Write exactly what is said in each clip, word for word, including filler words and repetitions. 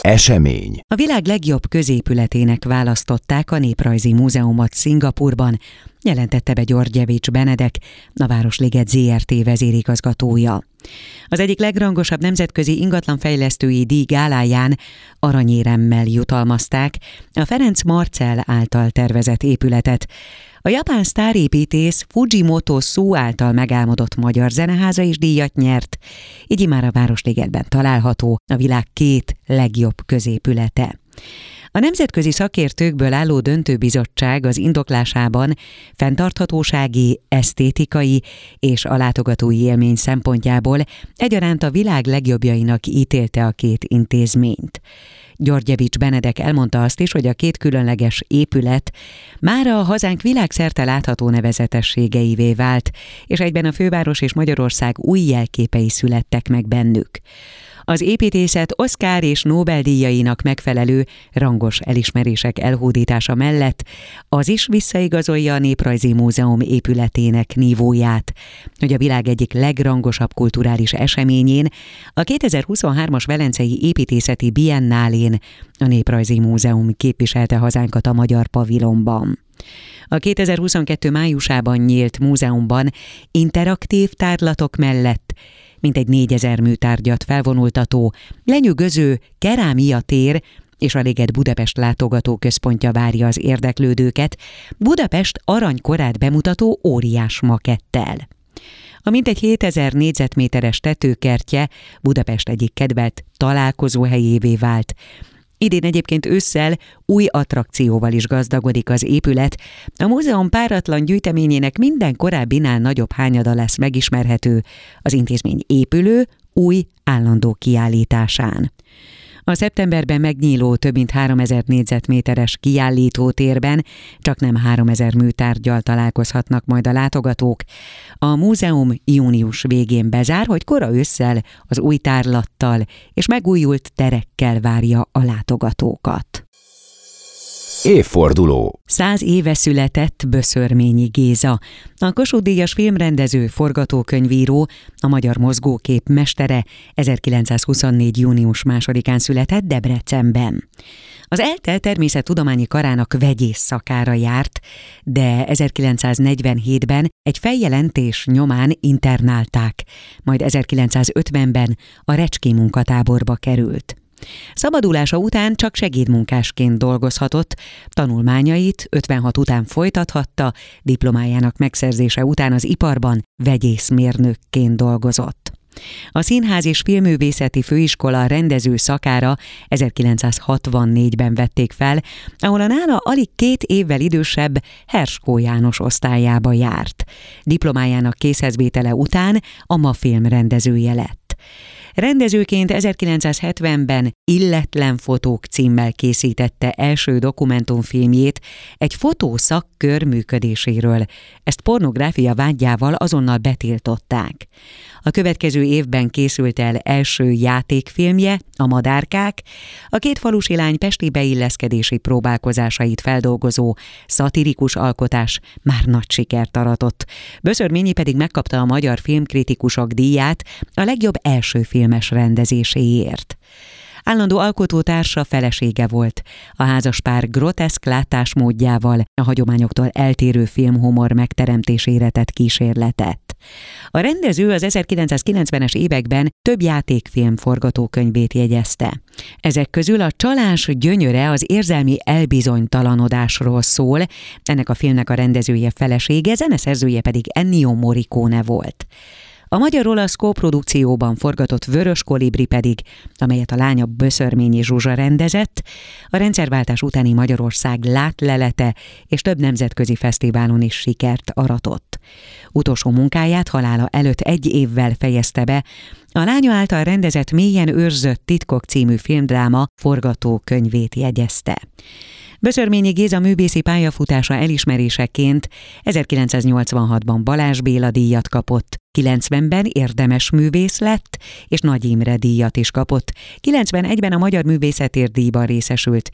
Esemény. A világ legjobb középületének választották a Néprajzi Múzeumot Szingapúrban, jelentette be Györgyevics Benedek, a Városliget zé er té vezérigazgatója. Az egyik legrangosabb nemzetközi ingatlanfejlesztői díj gáláján aranyéremmel jutalmazták a Ferenc Marcell által tervezett épületet. A japán sztárépítész Fujimoto Sue által megálmodott magyar zeneháza is díjat nyert, így immár a Városligetben található a világ két legjobb középülete. A nemzetközi szakértőkből álló döntőbizottság az indoklásában fenntarthatósági, esztétikai és a látogatói élmény szempontjából egyaránt a világ legjobbjainak ítélte a két intézményt. Györgyevics Benedek elmondta azt is, hogy a két különleges épület mára a hazánk világszerte látható nevezetességeivé vált, és egyben a főváros és Magyarország új jelképei születtek meg bennük. Az építészet Oscar és Nobel-díjainak megfelelő rangos elismerések elhódítása mellett az is visszaigazolja a Néprajzi Múzeum épületének nívóját, hogy a világ egyik legrangosabb kulturális eseményén, a kétezer-huszonhármas Velencei Építészeti Biennálén a Néprajzi Múzeum képviselte hazánkat a magyar pavilonban. A kétezer-huszonkettő májusában nyílt múzeumban interaktív tárlatok mellett mintegy négyezer műtárgyat felvonultató, lenyűgöző kerámia tér és a Liget Budapest látogatóközpontja várja az érdeklődőket Budapest aranykorát bemutató óriás makettel. A mintegy hétezer négyzetméteres tetőkertje Budapest egyik kedvelt találkozóhelyévé vált. Idén egyébként ősszel új attrakcióval is gazdagodik az épület. A múzeum páratlan gyűjteményének minden korábbinál nagyobb hányada lesz megismerhető az intézmény épülő, új állandó kiállításán. A szeptemberben megnyíló több mint háromezer négyzetméteres kiállítótérben csaknem háromezer műtárggyal találkozhatnak majd a látogatók. A múzeum június végén bezár, hogy kora ősszel az új tárlattal és megújult terekkel várja a látogatókat. Évforduló. Száz éve született Böszörményi Géza, a Kossuth-díjas filmrendező, forgatókönyvíró, a magyar mozgókép mestere, ezerkilencszázhuszonnégy. június másodikán született Debrecenben. Az ELTE természettudományi karának vegyész szakára járt, de ezerkilencszáznegyvenhétben egy feljelentés nyomán internálták, majd ezerkilencszázötvenben a Recski munkatáborba került. Szabadulása után csak segédmunkásként dolgozhatott, tanulmányait ötvenhat után folytathatta, diplomájának megszerzése után az iparban vegyészmérnökként dolgozott. A Színház és Filmművészeti Főiskola rendező szakára ezerkilencszázhatvannégyben vették fel, ahol a nála alig két évvel idősebb Herskó János osztályába járt. Diplomájának készhezvétele után a MAFilm rendezője lett. Rendezőként ezerkilencszázhetvenben Illetlen fotók címmel készítette első dokumentumfilmjét egy fotószakkör működéséről. Ezt pornográfia vádjával azonnal betiltották. A következő évben készült el első játékfilmje, A madárkák, a két falusi lány pesti beilleszkedési próbálkozásait feldolgozó szatirikus alkotás már nagy sikert aratott. Böszörményi pedig megkapta a Magyar Filmkritikusok díját a legjobb első filmes rendezéséért. Állandó alkotótársa felesége volt. A házaspár groteszk látásmódjával a hagyományoktól eltérő filmhumor megteremtésére tett kísérletet. A rendező az ezerkilencszázkilencvenes években több játékfilm forgatókönyvét jegyezte. Ezek közül a Csalás gyönyöre az érzelmi elbizonytalanodásról szól, ennek a filmnek a rendezője felesége, zeneszerzője pedig Ennio Morricone volt. A magyar-olasz kóprodukcióban forgatott Vörös kolibri pedig, amelyet a lánya Böszörményi Zsuzsa rendezett, a rendszerváltás utáni Magyarország látlelete és több nemzetközi fesztiválon is sikert aratott. Utolsó munkáját halála előtt egy évvel fejezte be, a lánya által rendezett Mélyen őrzött titkok című filmdráma forgatókönyvét jegyezte. Böszörményi Géza művészi pályafutása elismeréseként ezerkilencszáznyolcvanhatban Balázs Béla díjat kapott, kilencvenben érdemes művész lett, és Nagy Imre díjat is kapott. kilencvenegyben a Magyar Művészetért díjban részesült,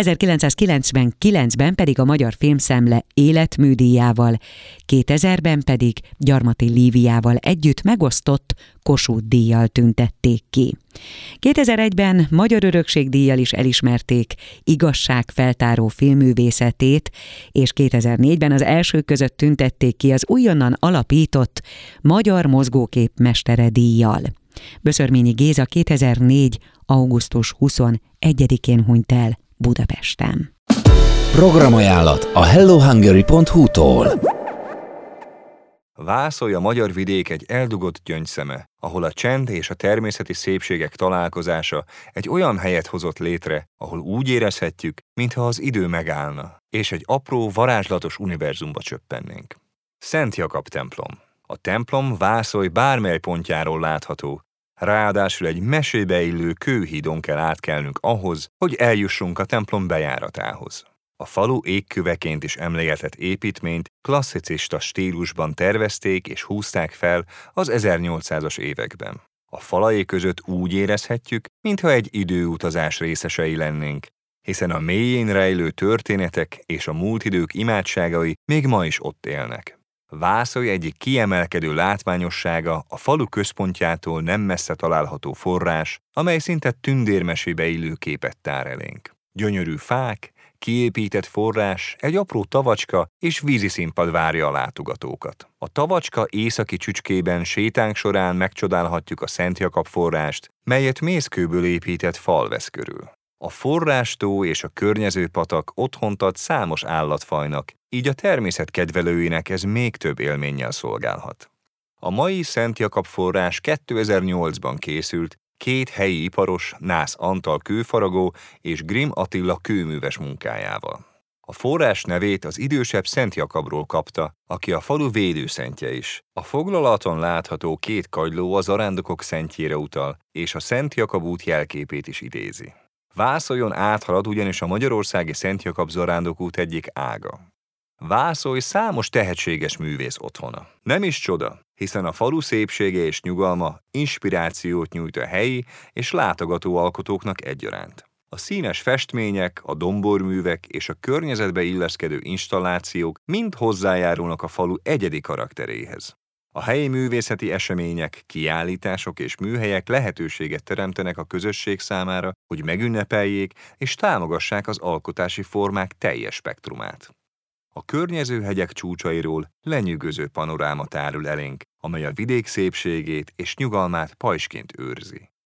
ezerkilencszázkilencvenkilencben pedig a Magyar Filmszemle életműdíjával, kétezerben pedig Gyarmati Líviával együtt megosztott Kossuth-díjjal tüntették ki. kétezer-egyben Magyar Örökség-díjjal is elismerték igazságfeltáró filmművészetét, és kétezer-négyben az elsők között tüntették ki az újonnan alapított Magyar Mozgókép Mestere díjjal. Böszörményi Géza kétezer-négy. augusztus huszonegyedikén hunyt el Budapesten. Programajánlat a hello hungary pont hu-tól. Vászolj a magyar vidék egy eldugott gyöngyszeme, ahol a csend és a természeti szépségek találkozása egy olyan helyet hozott létre, ahol úgy érezhetjük, mintha az idő megállna, és egy apró, varázslatos univerzumba csöppennénk. Szent Jakab templom. A templom Vászolj bármely pontjáról látható, ráadásul egy mesébe illő kőhídon kell átkelnünk ahhoz, hogy eljussunk a templom bejáratához. A falu égköveként is emlegetett építményt klasszicista stílusban tervezték és húzták fel az ezernyolcszázas években. A falai között úgy érezhetjük, mintha egy időutazás részesei lennénk, hiszen a mélyén rejlő történetek és a múlt idők imádságai még ma is ott élnek. Vászolj egyik kiemelkedő látványossága a falu központjától nem messze található forrás, amely szinte tündérmesébe illő képet tár elénk. Gyönyörű fák, kiépített forrás, egy apró tavacska és víziszínpad várja a látogatókat. A tavacska északi csücskében sétánk során megcsodálhatjuk a Szent Jakab forrást, melyet mészkőből épített fal vesz körül. A forrástó és a környező patak otthont ad számos állatfajnak, így a természet kedvelőinek ez még több élménnyel szolgálhat. A mai Szent Jakab forrás kétezer-nyolcban készült, két helyi iparos, Nász Antal kőfaragó és Grimm Attila kőműves munkájával. A forrás nevét az idősebb Szent Jakabról kapta, aki a falu védőszentje is. A foglalaton látható két kagyló a zarándokok szentjére utal, és a Szent Jakab út jelképét is idézi. Vászoljon áthalad ugyanis a magyarországi Szent Jakab zarándokút egyik ága. Vászolj számos tehetséges művész otthona. Nem is csoda, hiszen a falu szépsége és nyugalma inspirációt nyújt a helyi és látogató alkotóknak egyaránt. A színes festmények, a domborművek és a környezetbe illeszkedő installációk mind hozzájárulnak a falu egyedi karakteréhez. A helyi művészeti események, kiállítások és műhelyek lehetőséget teremtenek a közösség számára, hogy megünnepeljék és támogassák az alkotási formák teljes spektrumát. A környező hegyek csúcsairól lenyűgöző panoráma tárul elénk, amely a vidék szépségét és nyugalmát pajzsként őrzi.